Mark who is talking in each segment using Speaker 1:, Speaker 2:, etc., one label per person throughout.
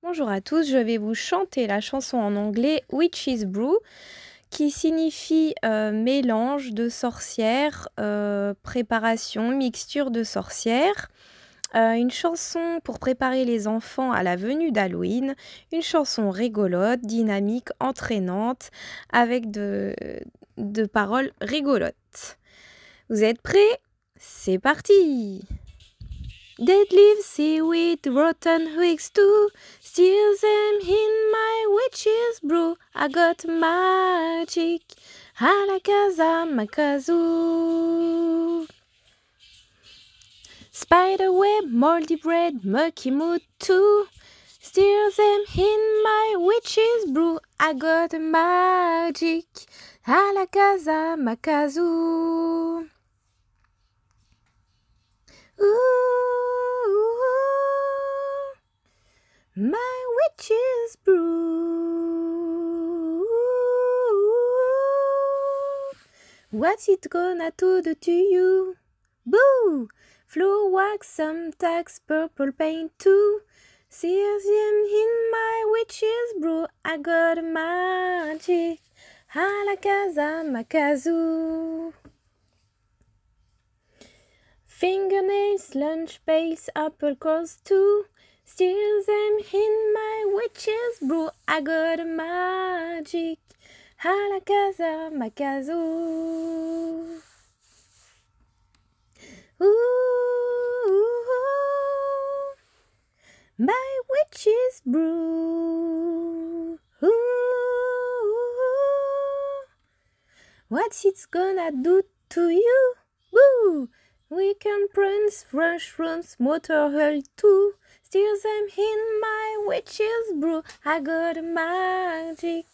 Speaker 1: Bonjour à tous, je vais vous chanter la chanson en anglais Witch's Brew qui signifie mélange de sorcières, préparation, mixture de sorcières. Une chanson pour préparer les enfants à la venue d'Halloween, une chanson rigolote, dynamique, entraînante, avec de paroles rigolotes. Vous êtes prêts? C'est parti! Dead leaves, seaweed, rotten twigs too. Steal them in my witch's brew. I got magic. Alakazam-kazoo. Spider web, moldy bread, murky mood too. Steal them in my witch's brew. I got magic. Alakazam-kazoo. Ooh, my witch's brew. What's it gonna do to you? Boo! Floor wax, some tags, purple paint too. Sears in my witch's brew. I got magic. Alakazam-kazoo. Fingernails, lunch pails, apple cores too. Steal them in my witch's brew. I got magic. Alakazam-kazoo. Ooh, my witch's brew. Ooh, what's it gonna do to you? Woo! Weekend prints, mushrooms, motor hull too. Steal them in my witch's brew. I got magic.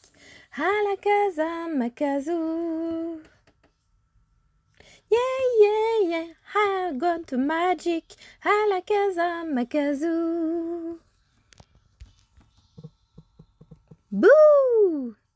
Speaker 1: Alakazam-kazoo. Yeah, yeah, yeah, I got magic. Alakazam-kazoo. Boo!